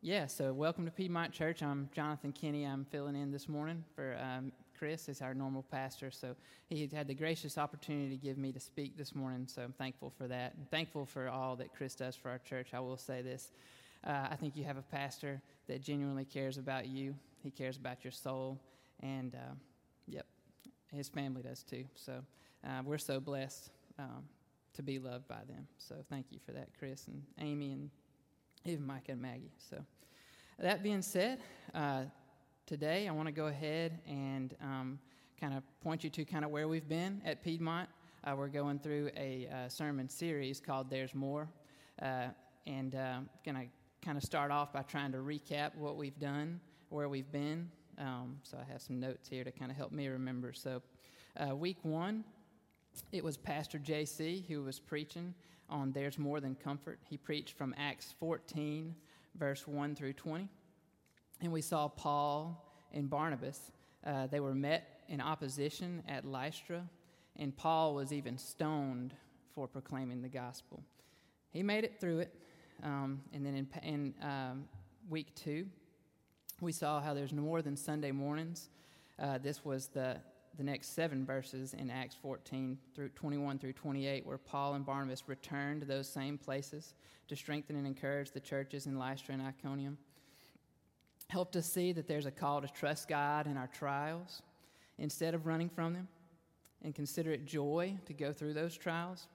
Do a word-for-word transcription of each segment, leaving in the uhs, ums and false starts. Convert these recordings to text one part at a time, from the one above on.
Yeah, so welcome to Piedmont Church. I'm Jonathan Kinney. I'm filling in this morning for um, Chris as our normal pastor. So he had the gracious opportunity to give me to speak this morning, so I'm thankful for that. I'm thankful for all that Chris does for our church. I will say this. Uh, I think you have a pastor that genuinely cares about you. He cares about your soul, and uh, yep, his family does too. So uh, we're so blessed um, to be loved by them. So thank you for that, Chris and Amy and even Micah and Maggie. So that being said, uh, today I want to go ahead and um, kind of point you to kind of where we've been at Piedmont. Uh, we're going through a uh, sermon series called There's More, uh, and uh, going to kind of start off by trying to recap what we've done, where we've been. Um, so I have some notes here to kind of help me remember. So uh, week one, it was Pastor J C who was preaching on There's More Than Comfort. He preached from Acts fourteen, verse one through twenty. And we saw Paul and Barnabas. Uh, they were met in opposition at Lystra, and Paul was even stoned for proclaiming the gospel. He made it through it. Um, and then in, in um, week two, we saw how there's more than Sunday mornings. Uh, this was the the next seven verses in Acts fourteen through twenty-one through twenty-eight, where Paul and Barnabas returned to those same places to strengthen and encourage the churches in Lystra and Iconium. Helped us see that there's a call to trust God in our trials instead of running from them, and consider it joy to go through those trials,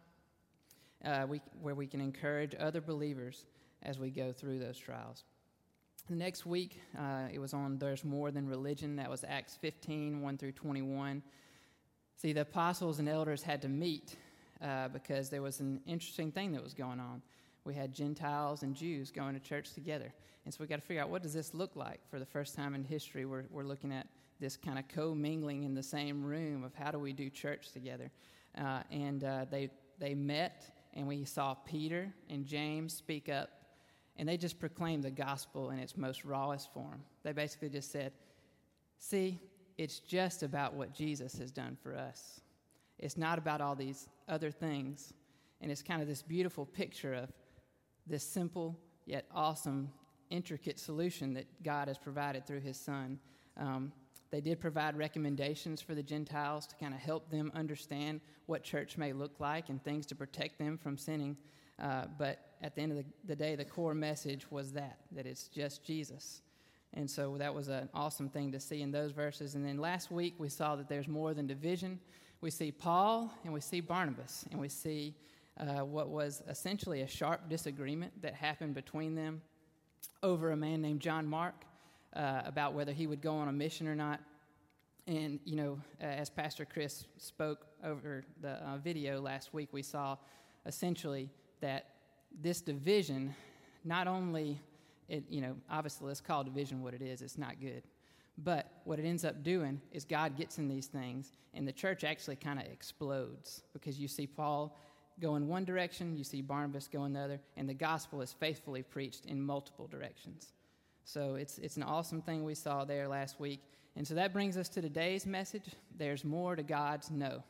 uh, we, where we can encourage other believers as we go through those trials. The next week, uh, it was on There's More Than Religion. That was Acts fifteen, one through twenty-one. See, the apostles and elders had to meet uh, because there was an interesting thing that was going on. We had Gentiles and Jews going to church together. And so we got to figure out, what does this look like? For the first time in history, we're, we're looking at this kind of co-mingling in the same room of how do we do church together. Uh, and uh, they, they met, and we saw Peter and James speak up. And they just proclaimed the gospel in its most rawest form. They basically just said, see, it's just about what Jesus has done for us. It's not about all these other things. And it's kind of this beautiful picture of this simple yet awesome, intricate solution that God has provided through his Son. Um, they did provide recommendations for the Gentiles to kind of help them understand what church may look like and things to protect them from sinning. Uh, but at the end of the, the day, the core message was that, that it's just Jesus. And so that was an awesome thing to see in those verses. And then last week, we saw that there's more than division. We see Paul and we see Barnabas, and we see uh, what was essentially a sharp disagreement that happened between them over a man named John Mark uh, about whether he would go on a mission or not. And, you know, uh, as Pastor Chris spoke over the uh, video last week, we saw essentially that this division, not only, it, you know, obviously let's call division what it is, it's not good. But what it ends up doing is God gets in these things, and the church actually kind of explodes, because you see Paul go in one direction, you see Barnabas go in the other, and the gospel is faithfully preached in multiple directions. So it's it's an awesome thing we saw there last week. And so that brings us to today's message. There's more to God's no.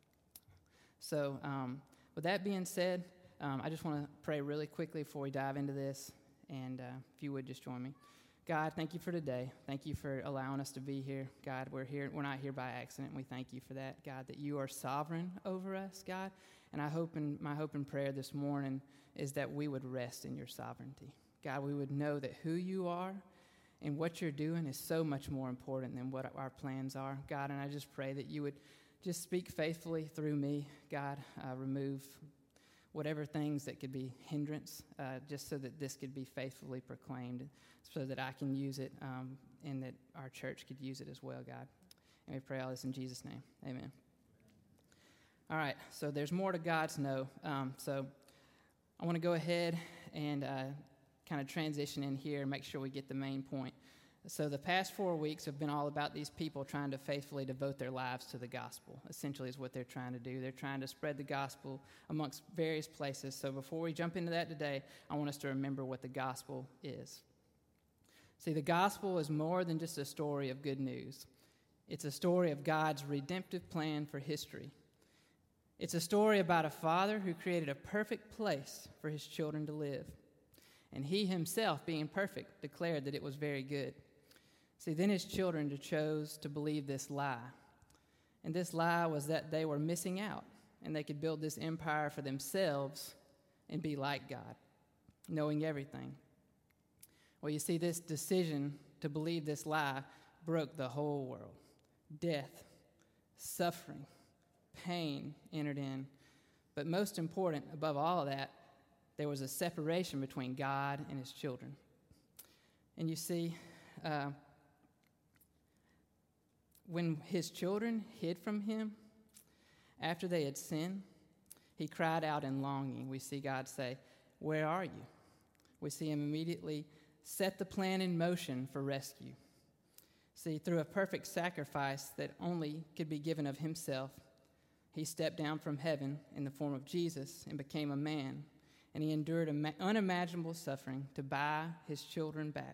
So um, with that being said, Um, I just want to pray really quickly before we dive into this, and uh, if you would just join me. God, thank you for today. Thank you for allowing us to be here. God, we're here. We're not here by accident. We thank you for that, God, that you are sovereign over us, God. And I hope, in, my hope and prayer this morning is that we would rest in your sovereignty. God, we would know that who you are and what you're doing is so much more important than what our plans are, God. And I just pray that you would just speak faithfully through me, God. Uh, remove whatever things that could be hindrance, uh, just so that this could be faithfully proclaimed, so that I can use it, um, and that our church could use it as well, God. And we pray all this in Jesus' name. Amen. All right, so there's more to God's no. Um, so I want to go ahead and uh, kind of transition in here and make sure we get the main point. So the past four weeks have been all about these people trying to faithfully devote their lives to the gospel, essentially is what they're trying to do. They're trying to spread the gospel amongst various places. So before we jump into that today, I want us to remember what the gospel is. See, the gospel is more than just a story of good news. It's a story of God's redemptive plan for history. It's a story about a father who created a perfect place for his children to live. And he himself, being perfect, declared that it was very good. See, then his children chose to believe this lie. And this lie was that they were missing out, and they could build this empire for themselves and be like God, knowing everything. Well, you see, this decision to believe this lie broke the whole world. Death, suffering, pain entered in. But most important, above all of that, there was a separation between God and his children. And you see, uh, when his children hid from him after they had sinned, he cried out in longing. We see God say, "Where are you?" We see him immediately set the plan in motion for rescue. See, through a perfect sacrifice that only could be given of himself, he stepped down from heaven in the form of Jesus and became a man. And he endured unimaginable suffering to buy his children back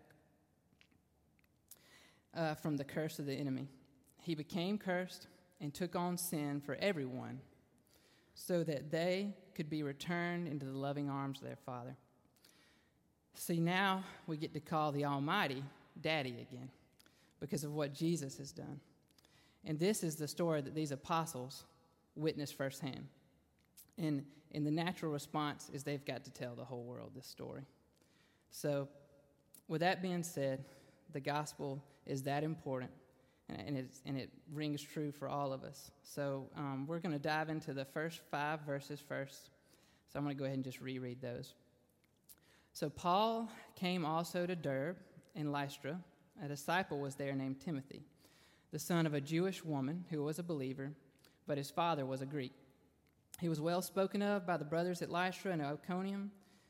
uh, from the curse of the enemy. He became cursed and took on sin for everyone so that they could be returned into the loving arms of their Father. See, now we get to call the Almighty Daddy again because of what Jesus has done. And this is the story that these apostles witnessed firsthand. And in the natural response is they've got to tell the whole world this story. So with that being said, the gospel is that important, and, it's, and it rings true for all of us. So um, we're going to dive into the first five verses first. So I'm going to go ahead and just reread those. So Paul came also to Derbe in Lystra. A disciple was there named Timothy, the son of a Jewish woman who was a believer, but his father was a Greek. He was well spoken of by the brothers at Lystra and Iconium.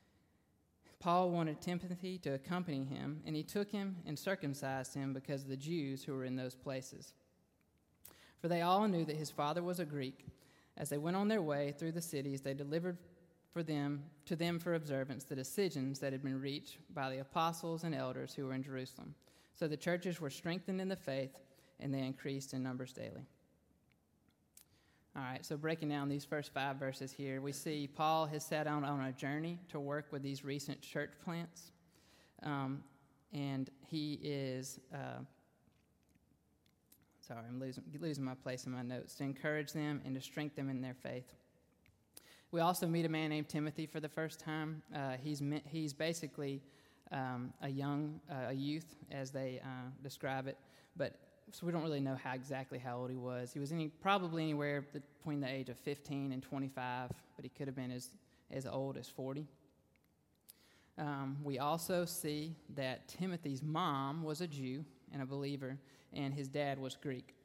Paul wanted Timothy to accompany him, and he took him and circumcised him because of the Jews who were in those places. For they all knew that his father was a Greek. As they went on their way through the cities, they delivered for them to them for observance the decisions that had been reached by the apostles and elders who were in Jerusalem. So the churches were strengthened in the faith, and they increased in numbers daily. All right, so breaking down these first five verses here, we see Paul has set out on a journey to work with these recent church plants. Um, and he is, uh, sorry, I'm losing, losing my place in my notes, to encourage them and to strengthen them in their faith. We also meet a man named Timothy for the first time. Uh, he's he's basically um, a young, uh, a youth, as they uh, describe it, but so we don't really know how exactly how old he was. He was any, probably anywhere between the age of fifteen and twenty-five, but he could have been as, as old as forty. Um, we also see that Timothy's mom was a Jew and a believer, and his dad was Greek.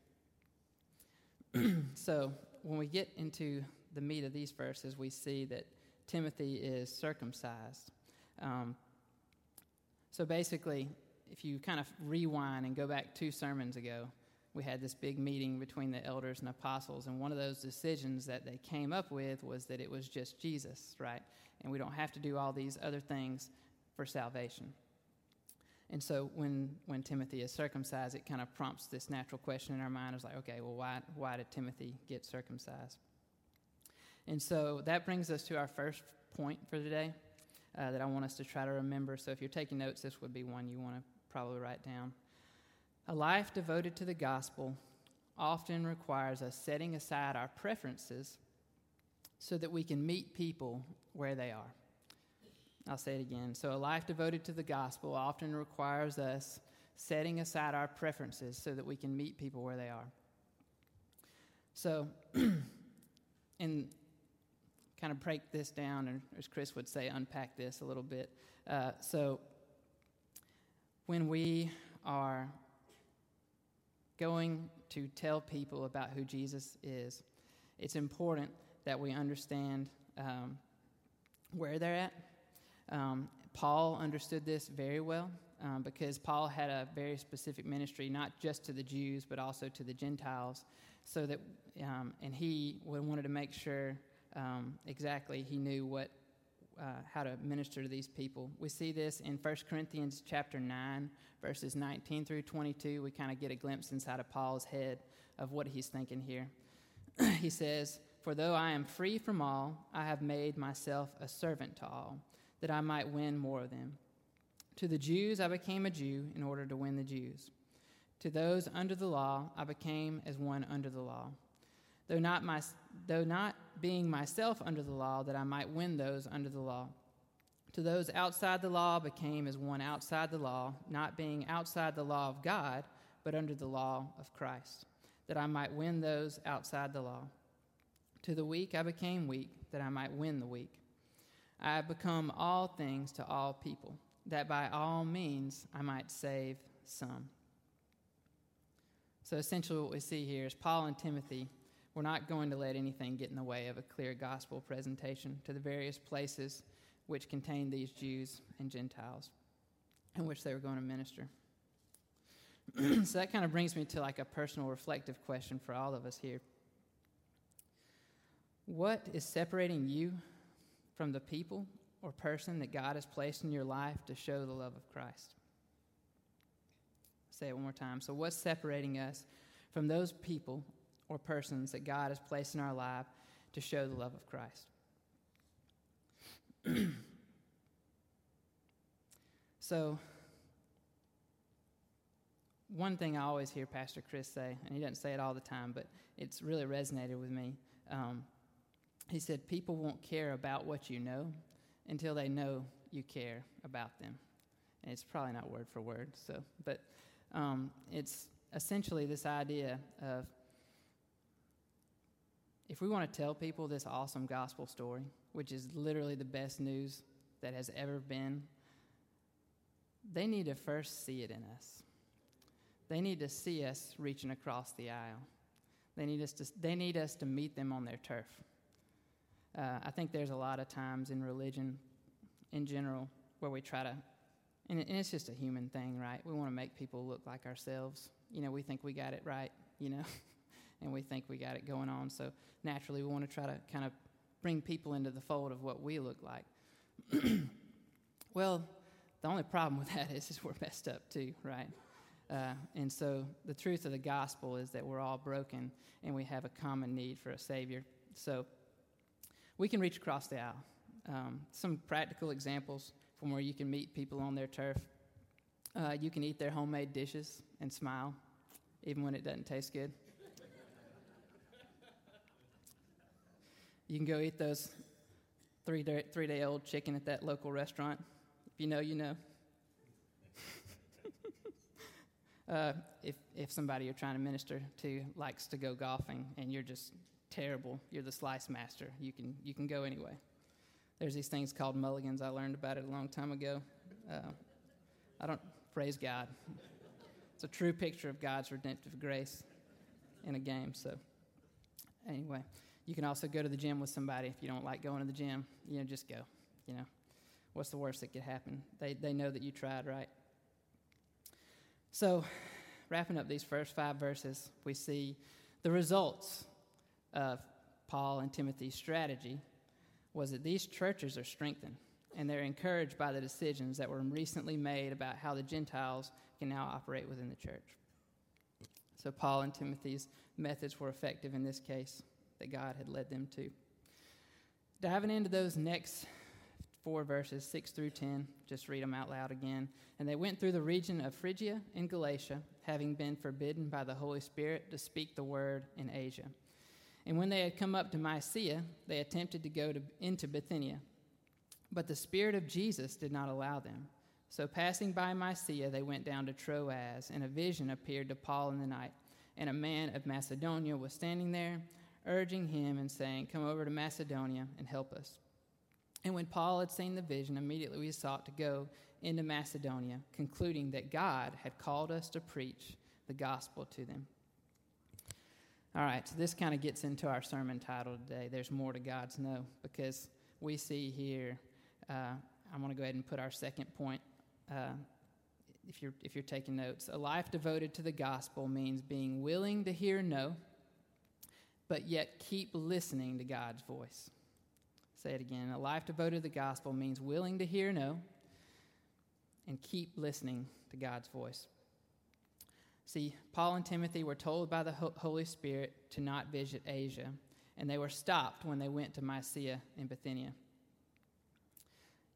So when we get into the meat of these verses, we see that Timothy is circumcised. Um, so basically, if you kind of rewind and go back two sermons ago, we had this big meeting between the elders and apostles, and one of those decisions that they came up with was that it was just Jesus, right? And we don't have to do all these other things for salvation. And so when when Timothy is circumcised, it kind of prompts this natural question in our mind. It's like, okay, well, why why did Timothy get circumcised? And so that brings us to our first point for today uh, that I want us to try to remember. So if you're taking notes, this would be one you want to probably write down. A life devoted to the gospel often requires us setting aside our preferences so that we can meet people where they are. I'll say it again. So a life devoted to the gospel often requires us setting aside our preferences so that we can meet people where they are. So, and kind of break this down, or as Chris would say, unpack this a little bit. Uh, so, when we are going to tell people about who Jesus is, it's important that we understand um, where they're at. Um, Paul understood this very well um, because Paul had a very specific ministry, not just to the Jews, but also to the Gentiles, so that, um, and he wanted to make sure um, exactly he knew what Uh, how to minister to these people. We see this in First Corinthians chapter nine, verses nineteen through twenty-two. We kind of get a glimpse inside of Paul's head of what he's thinking here. He says, "For though I am free from all, I have made myself a servant to all, that I might win more of them. To the Jews I became a Jew in order to win the Jews. To those under the law I became as one under the law, though not my, though not being myself under the law, that I might win those under the law. To those outside the law I became as one outside the law, not being outside the law of God, but under the law of Christ, that I might win those outside the law. To the weak I became weak, that I might win the weak. I have become all things to all people, that by all means I might save some. So essentially what we see here is Paul and Timothy were not going to let anything get in the way of a clear gospel presentation to the various places which contained these Jews and Gentiles in which they were going to minister. So that kind of brings me to like a personal reflective question for all of us here. What is separating you from the people or person that God has placed in your life to show the love of Christ? Say it one more time. So what's separating us from those people or persons that God has placed in our life to show the love of Christ? So, one thing I always hear Pastor Chris say, and he doesn't say it all the time, but it's really resonated with me. Um, he said, people won't care about what you know until they know you care about them. And it's probably not word for word, so, but um, it's essentially this idea of if we want to tell people this awesome gospel story, which is literally the best news that has ever been, they need to first see it in us. They need to see us reaching across the aisle. They need us to, they need us to meet them on their turf. Uh, I think there's a lot of times in religion in general where we try to, and, it, and it's just a human thing, right? We want to make people look like ourselves. You know, we think we got it right, you know, and we think we got it going on. So naturally we want to try to kind of bring people into the fold of what we look like. Well, the only problem with that is, is we're messed up too, right? Uh, and so the truth of the gospel is that we're all broken and we have a common need for a Savior. So we can reach across the aisle. Um, some practical examples from where you can meet people on their turf. Uh, you can eat their homemade dishes and smile, even when it doesn't taste good. You can go eat those three-day, three-day-old chicken at that local restaurant. If you know, you know. uh, if if somebody you're trying to minister to likes to go golfing and you're just terrible, you're the slice master, you can you can go anyway. There's these things called mulligans. I learned about it a long time ago. Uh, I don't, praise God. It's a true picture of God's redemptive grace in a game. So anyway, you can also go to the gym with somebody if you don't like going to the gym. You know, just go, you know. What's the worst that could happen? They they know that you tried, right? So, wrapping up these first five verses, we see the results of Paul and Timothy's strategy was that these churches are strengthened, and they're encouraged by the decisions that were recently made about how the Gentiles can now operate within the church. So Paul and Timothy's methods were effective in this case that God had led them to. Diving into those next four verses, six through ten, just read them out loud again. And they went through the region of Phrygia and Galatia, having been forbidden by the Holy Spirit to speak the word in Asia. And when they had come up to Mysia, they attempted to go to, into Bithynia. But the Spirit of Jesus did not allow them. So passing by Mysia, they went down to Troas, and a vision appeared to Paul in the night. And a man of Macedonia was standing there, urging him and saying, "Come over to Macedonia and help us." And when Paul had seen the vision, immediately we sought to go into Macedonia, concluding that God had called us to preach the gospel to them. All right, so this kind of gets into our sermon title today, There's More to God's Know, because we see here, uh, I'm going to go ahead and put our second point, uh, if you're if you're taking notes. A life devoted to the gospel means being willing to hear no, but yet keep listening to God's voice. Say it again. A life devoted to the gospel means willing to hear no and keep listening to God's voice. See, Paul and Timothy were told by the Holy Spirit to not visit Asia, and they were stopped when they went to Mysia and Bithynia.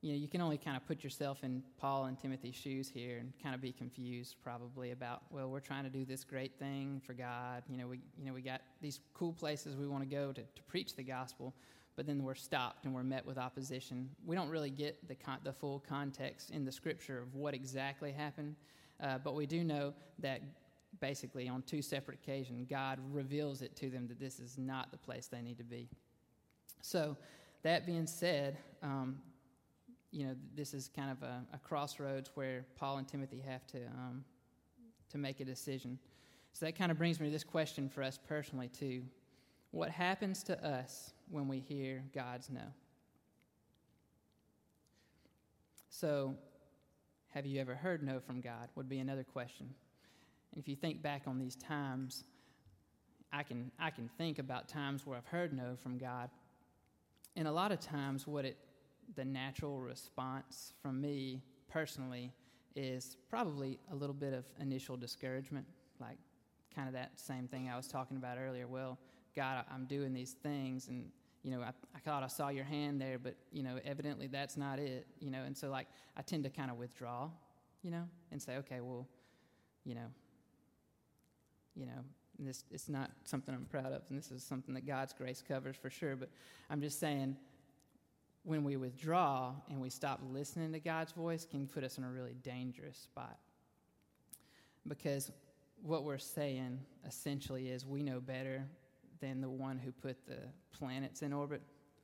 you know, you can only kind of put yourself in Paul and Timothy's shoes here and kind of be confused probably about, well, we're trying to do this great thing for God. You know, we you know we got these cool places we want to go to, to preach the gospel, but then we're stopped and we're met with opposition. We don't really get the con- the full context in the Scripture of what exactly happened, uh, but we do know that basically on two separate occasions, God reveals it to them that this is not the place they need to be. So that being said, um, you know, this is kind of a, a crossroads where Paul and Timothy have to um, to make a decision. So that kind of brings me to this question for us personally, too. What happens to us when we hear God's no? So, have you ever heard no from God? Would be another question. And if you think back on these times, I can I can think about times where I've heard no from God. And a lot of times what it the natural response from me personally is probably a little bit of initial discouragement, like kind of that same thing I was talking about earlier. Well, God, I'm doing these things, and, you know, I, I thought I saw your hand there, but, you know, evidently that's not it, you know, and so, like, I tend to kind of withdraw, you know, and say, okay, well, you know, you know, this it's not something I'm proud of, and this is something that God's grace covers for sure, but I'm just saying, when we withdraw and we stop listening to God's voice, can put us in a really dangerous spot. Because what we're saying essentially is we know better than the one who put the planets in orbit.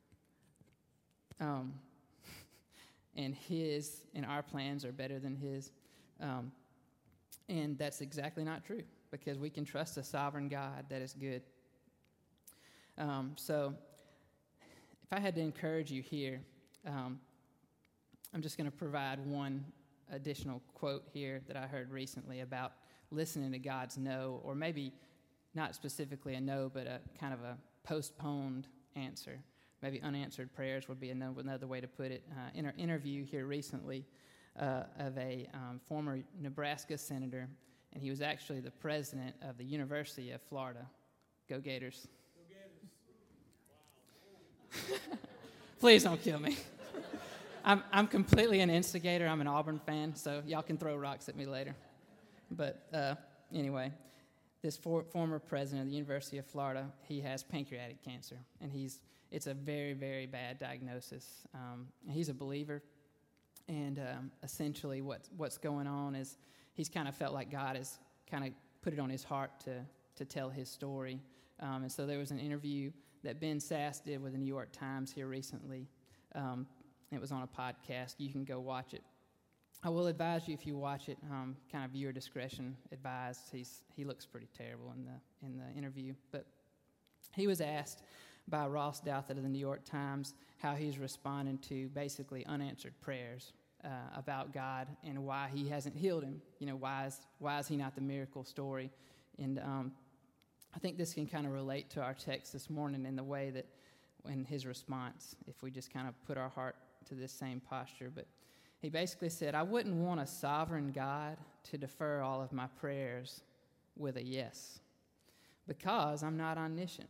Um, and his and our plans are better than his. Um, and that's exactly not true, because we can trust a sovereign God that is good. Um, so... If I had to encourage you here, um, I'm just going to provide one additional quote here that I heard recently about listening to God's no, or maybe not specifically a no, but a kind of a postponed answer. Maybe unanswered prayers would be another way to put it. Uh, in an interview here recently uh, of a um, former Nebraska senator, and he was actually the president of the University of Florida. Go Gators. Please don't kill me. I'm I'm completely an instigator. I'm an Auburn fan, so y'all can throw rocks at me later. But uh, anyway, this for, former president of the University of Florida, he has pancreatic cancer, and he's it's a very, very bad diagnosis. Um, he's a believer, and um, essentially what what's going on is he's kind of felt like God has kind of put it on his heart to to tell his story. Um, and so there was an interview that Ben Sass did with the New York Times here recently. Um, it was on a podcast. You can go watch it. I will advise you, if you watch it, um, kind of viewer discretion advised. He's he looks pretty terrible in the in the interview. But he was asked by Ross Douthat of the New York Times how he's responding to basically unanswered prayers uh, about God and why he hasn't healed him. You know, why is why is he not the miracle story? And um, I think this can kind of relate to our text this morning in the way that, in his response, if we just kind of put our heart to this same posture. But he basically said, I wouldn't want a sovereign God to defer all of my prayers with a yes, because I'm not omniscient.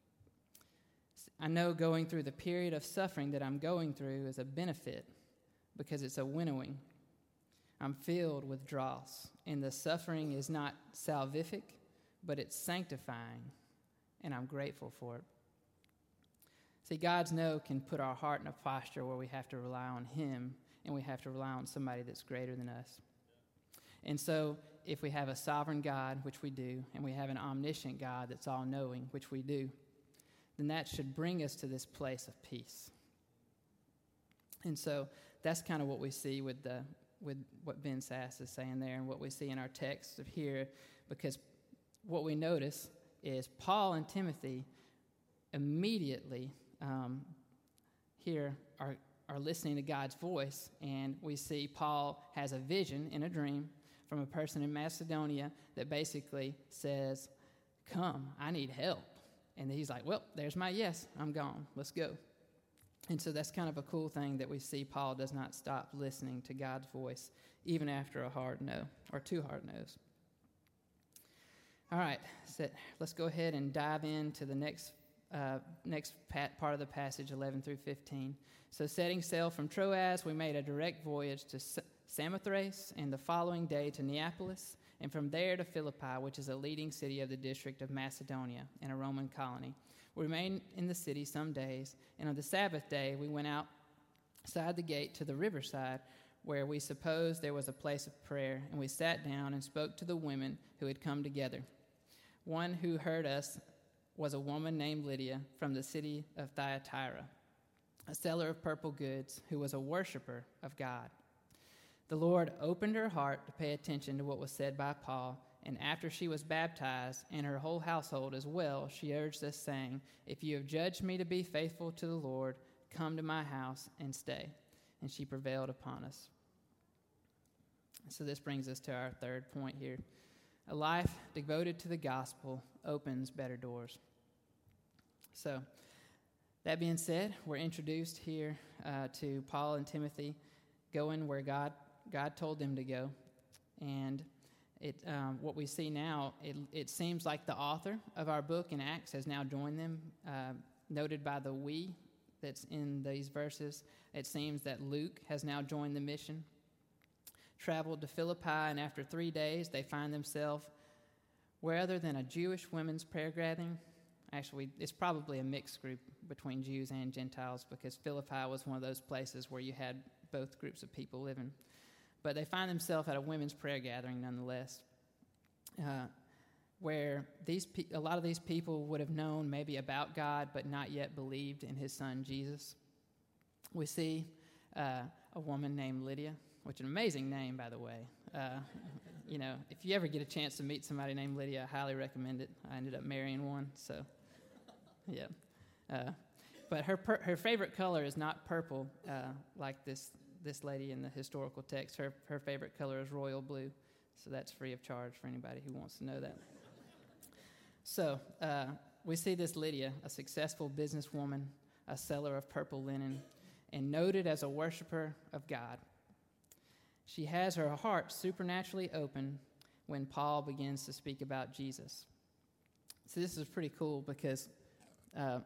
I know going through the period of suffering that I'm going through is a benefit, because it's a winnowing. I'm filled with dross, and the suffering is not salvific, but it's sanctifying, and I'm grateful for it. See, God's no can put our heart in a posture where we have to rely on him, and we have to rely on somebody that's greater than us. And so if we have a sovereign God, which we do, and we have an omniscient God that's all-knowing, which we do, then that should bring us to this place of peace. And so that's kind of what we see with the with what Ben Sass is saying there, and what we see in our text of here, because what we notice is Paul and Timothy immediately um, here are, are listening to God's voice, and we see Paul has a vision in a dream from a person in Macedonia that basically says, come, I need help. And he's like, well, there's my yes, I'm gone, let's go. And so that's kind of a cool thing that we see. Paul does not stop listening to God's voice, even after a hard no, or two hard no's. All right, so let's go ahead and dive into the next uh, next pat, part of the passage, eleven through fifteen. So setting sail from Troas, we made a direct voyage to S- Samothrace, and the following day to Neapolis, and from there to Philippi, which is a leading city of the district of Macedonia and a Roman colony. We remained in the city some days, and on the Sabbath day we went outside the gate to the riverside, where we supposed there was a place of prayer, and we sat down and spoke to the women who had come together. One who heard us was a woman named Lydia from the city of Thyatira, a seller of purple goods, who was a worshiper of God. The Lord opened her heart to pay attention to what was said by Paul, and after she was baptized, and her whole household as well, she urged us, saying, "If you have judged me to be faithful to the Lord, come to my house and stay." And she prevailed upon us. So this brings us to our third point here. A life devoted to the gospel opens better doors. So, that being said, we're introduced here uh, to Paul and Timothy going where God God told them to go. And it um, what we see now, it, it seems like the author of our book in Acts has now joined them, uh, noted by the we that's in these verses. It seems that Luke has now joined the mission, traveled to Philippi, and after three days they find themselves where other than a Jewish women's prayer gathering. Actually, it's probably a mixed group between Jews and Gentiles, because Philippi was one of those places where you had both groups of people living. But they find themselves at a women's prayer gathering nonetheless, uh, where these pe- a lot of these people would have known maybe about God but not yet believed in his son Jesus. We see uh, a woman named Lydia, which is an amazing name, by the way. Uh, you know, if you ever get a chance to meet somebody named Lydia, I highly recommend it. I ended up marrying one, so yeah. Uh, but her per- her favorite color is not purple, uh, like this this lady in the historical text. Her her favorite color is royal blue, so that's free of charge for anybody who wants to know that. So uh, we see this Lydia, a successful businesswoman, a seller of purple linen, and noted as a worshiper of God. She has her heart supernaturally open when Paul begins to speak about Jesus. So this is pretty cool, because uh,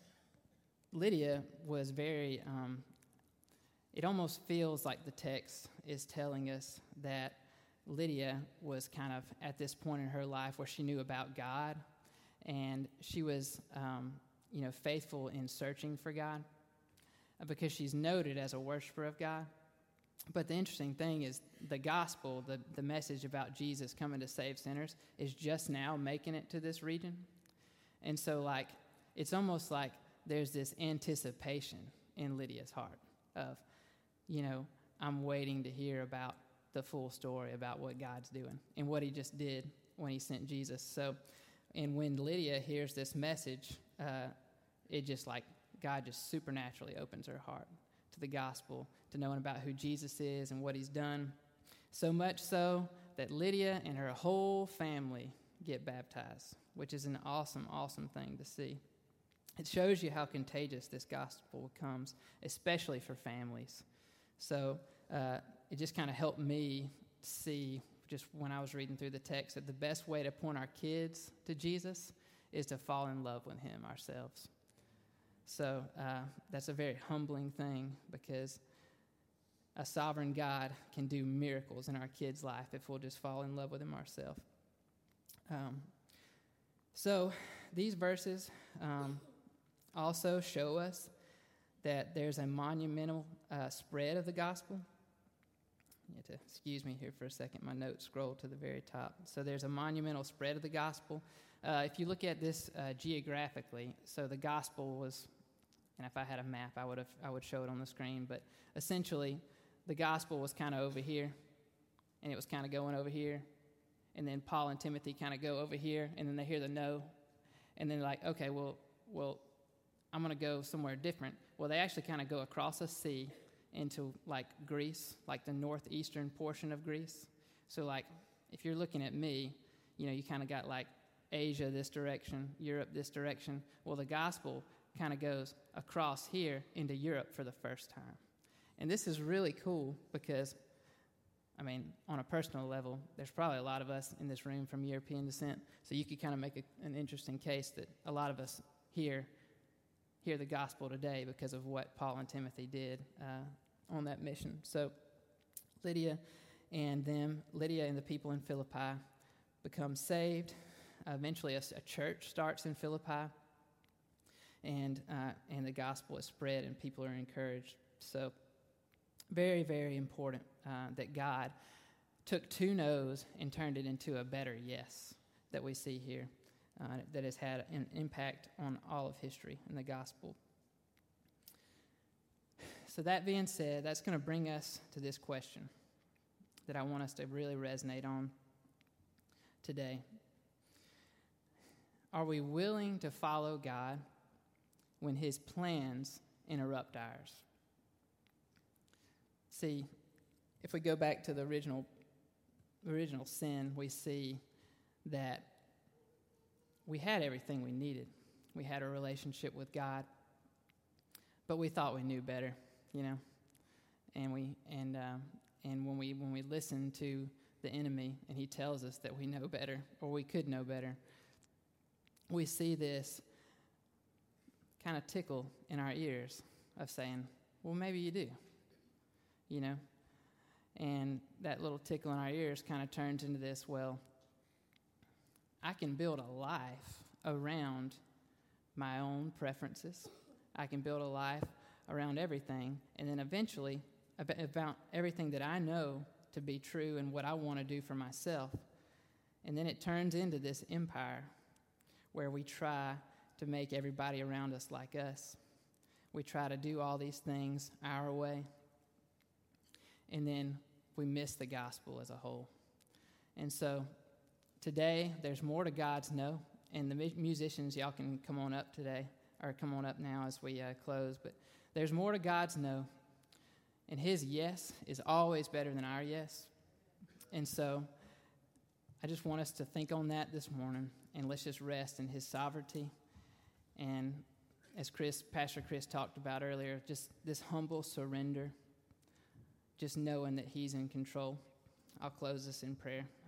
Lydia was very, um, it almost feels like the text is telling us that Lydia was kind of at this point in her life where she knew about God, and she was, um, you know, faithful in searching for God, because she's noted as a worshiper of God. But the interesting thing is the gospel, the, the message about Jesus coming to save sinners, is just now making it to this region. And so, like, it's almost like there's this anticipation in Lydia's heart of, you know, I'm waiting to hear about the full story about what God's doing and what he just did when he sent Jesus. So, and when Lydia hears this message, uh, it just like God just supernaturally opens her heart to the gospel, to knowing about who Jesus is and what he's done. So much so that Lydia and her whole family get baptized, which is an awesome, awesome thing to see. It shows you how contagious this gospel becomes, especially for families. So uh, it just kind of helped me see, just when I was reading through the text, that the best way to point our kids to Jesus is to fall in love with him ourselves. So uh, that's a very humbling thing, because a sovereign God can do miracles in our kids' life if we'll just fall in love with him ourselves. Um, so these verses um, also show us that there's a monumental uh, spread of the gospel. You have to excuse me here for a second. My notes scroll to the very top. So there's a monumental spread of the gospel. Uh, if you look at this uh, geographically, so the gospel was, and if I had a map, I would have I would show it on the screen. But essentially, the gospel was kind of over here, and it was kind of going over here, and then Paul and Timothy kind of go over here, and then they hear the no, and then they're like, okay, well, well, I'm going to go somewhere different. Well, they actually kind of go across a sea into like Greece, like the northeastern portion of Greece. So like, if you're looking at me, you know, you kind of got like Asia this direction, Europe this direction. Well, the gospel kind of goes across here into Europe for the first time. And this is really cool because, I mean, on a personal level, there's probably a lot of us in this room from European descent, so you could kind of make a, an interesting case that a lot of us here hear the gospel today because of what Paul and Timothy did uh, on that mission. So Lydia and them, Lydia and the people in Philippi become saved. Uh, eventually a, a church starts in Philippi, and uh, and the gospel is spread and people are encouraged. So very, very important uh, that God took two no's and turned it into a better yes that we see here, uh, that has had an impact on all of history in the gospel. So that being said, that's going to bring us to this question that I want us to really resonate on today. Are we willing to follow God when his plans interrupt ours? See, if we go back to the original original sin, we see that we had everything we needed. We had a relationship with God, but we thought we knew better, you know. And we and um, and when we when we listen to the enemy and he tells us that we know better or we could know better, we see this kind of tickle in our ears of saying, well, maybe you do, you know. And that little tickle in our ears kind of turns into this, well, I can build a life around my own preferences. I can build a life around everything, and then eventually about everything that I know to be true and what I want to do for myself. And then it turns into this empire where we try to make everybody around us like us. We try to do all these things our way, and then we miss the gospel as a whole. And so today, there's more to God's no, and the musicians, y'all can come on up today, or come on up now as we uh, close, but there's more to God's no, and his yes is always better than our yes. And so I just want us to think on that this morning, and let's just rest in his sovereignty. And as Chris, Pastor Chris talked about earlier, just this humble surrender, just knowing that he's in control. I'll close this in prayer.